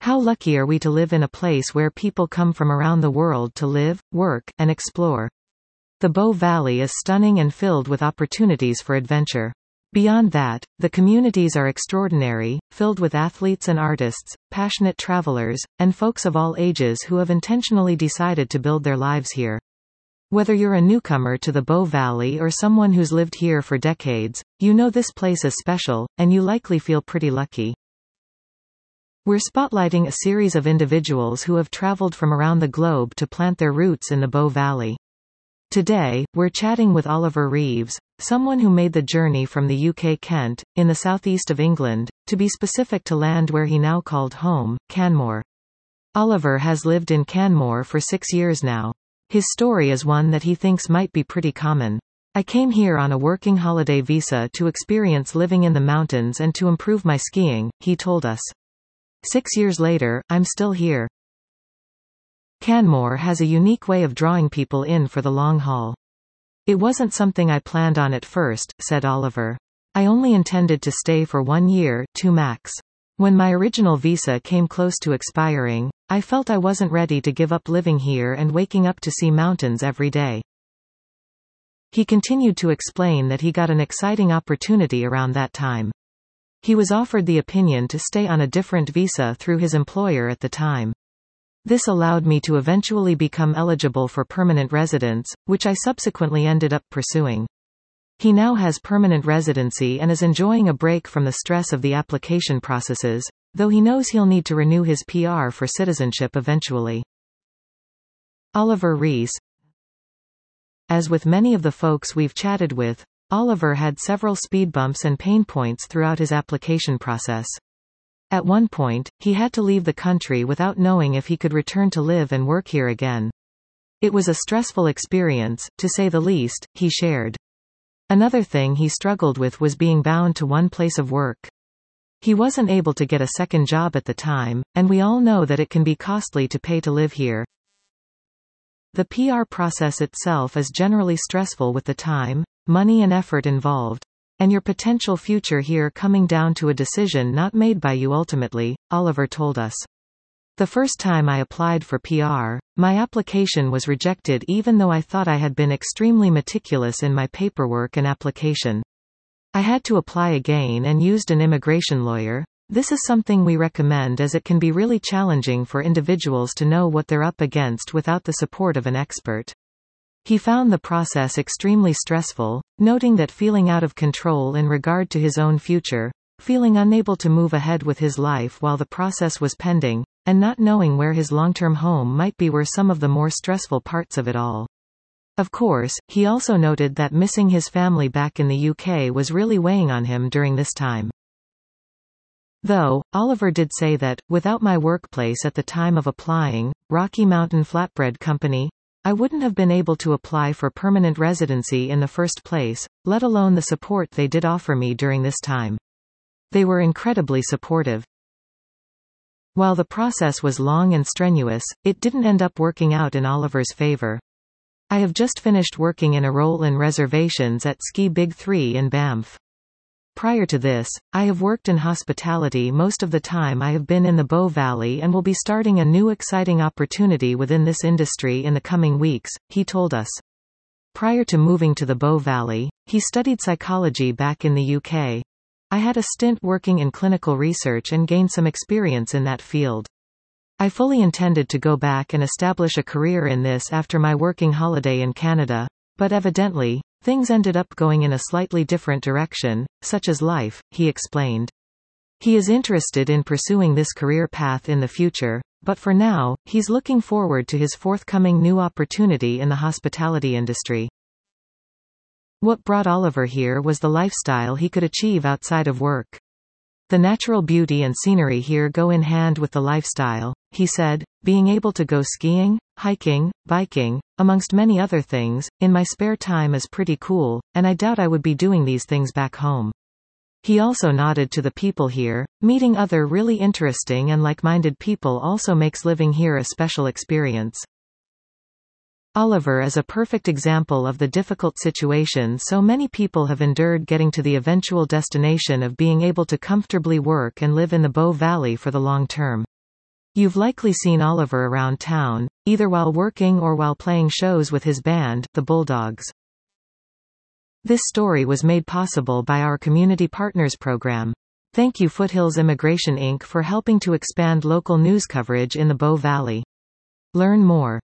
How lucky are we to live in a place where people come from around the world to live, work, and explore. The Bow Valley is stunning and filled with opportunities for adventure. Beyond that, the communities are extraordinary, filled with athletes and artists, passionate travelers, and folks of all ages who have intentionally decided to build their lives here. Whether you're a newcomer to the Bow Valley or someone who's lived here for decades, you know this place is special, and you likely feel pretty lucky. We're spotlighting a series of individuals who have traveled from around the globe to plant their roots in the Bow Valley. Today, we're chatting with Oliver Reeves, someone who made the journey from the UK Kent, in the southeast of England, to be specific to land where he now called home, Canmore. Oliver has lived in Canmore for 6 years now. His story is one that he thinks might be pretty common. I came here on a working holiday visa to experience living in the mountains and to improve my skiing, he told us. 6 years later, I'm still here. Canmore has a unique way of drawing people in for the long haul. It wasn't something I planned on at first, said Oliver. I only intended to stay for 1 year, 2 max. When my original visa came close to expiring, I felt I wasn't ready to give up living here and waking up to see mountains every day. He continued to explain that he got an exciting opportunity around that time. He was offered the opinion to stay on a different visa through his employer at the time. This allowed me to eventually become eligible for permanent residence, which I subsequently ended up pursuing. He now has permanent residency and is enjoying a break from the stress of the application processes, though he knows he'll need to renew his PR for citizenship eventually. Oliver Rees. As with many of the folks we've chatted with, Oliver had several speed bumps and pain points throughout his application process. At one point, he had to leave the country without knowing if he could return to live and work here again. It was a stressful experience, to say the least, he shared. Another thing he struggled with was being bound to one place of work. He wasn't able to get a second job at the time, and we all know that it can be costly to pay to live here. The PR process itself is generally stressful with the time, money and effort involved, and your potential future here coming down to a decision not made by you ultimately, Oliver told us. The first time I applied for PR, my application was rejected even though I thought I had been extremely meticulous in my paperwork and application. I had to apply again and used an immigration lawyer. This is something we recommend as it can be really challenging for individuals to know what they're up against without the support of an expert. He found the process extremely stressful, noting that feeling out of control in regard to his own future, feeling unable to move ahead with his life while the process was pending, and not knowing where his long-term home might be were some of the more stressful parts of it all. Of course, he also noted that missing his family back in the UK was really weighing on him during this time. Though, Oliver did say that, without my workplace at the time of applying, Rocky Mountain Flatbread Company, I wouldn't have been able to apply for permanent residency in the first place, let alone the support they did offer me during this time. They were incredibly supportive. While the process was long and strenuous, it didn't end up working out in Oliver's favor. I have just finished working in a role in reservations at Ski Big 3 in Banff. Prior to this, I have worked in hospitality most of the time I have been in the Bow Valley and will be starting a new exciting opportunity within this industry in the coming weeks, he told us. Prior to moving to the Bow Valley, he studied psychology back in the UK. I had a stint working in clinical research and gained some experience in that field. I fully intended to go back and establish a career in this after my working holiday in Canada, but evidently, things ended up going in a slightly different direction, such as life, he explained. He is interested in pursuing this career path in the future, but for now, he's looking forward to his forthcoming new opportunity in the hospitality industry. What brought Oliver here was the lifestyle he could achieve outside of work. The natural beauty and scenery here go in hand with the lifestyle, he said, being able to go skiing, hiking, biking, amongst many other things, in my spare time is pretty cool, and I doubt I would be doing these things back home. He also nodded to the people here. Meeting other really interesting and like-minded people also makes living here a special experience. Oliver is a perfect example of the difficult situation so many people have endured getting to the eventual destination of being able to comfortably work and live in the Bow Valley for the long term. You've likely seen Oliver around town, either while working or while playing shows with his band, the Bulldogs. This story was made possible by our Community Partners program. Thank you Foothills Immigration Inc. for helping to expand local news coverage in the Bow Valley. Learn more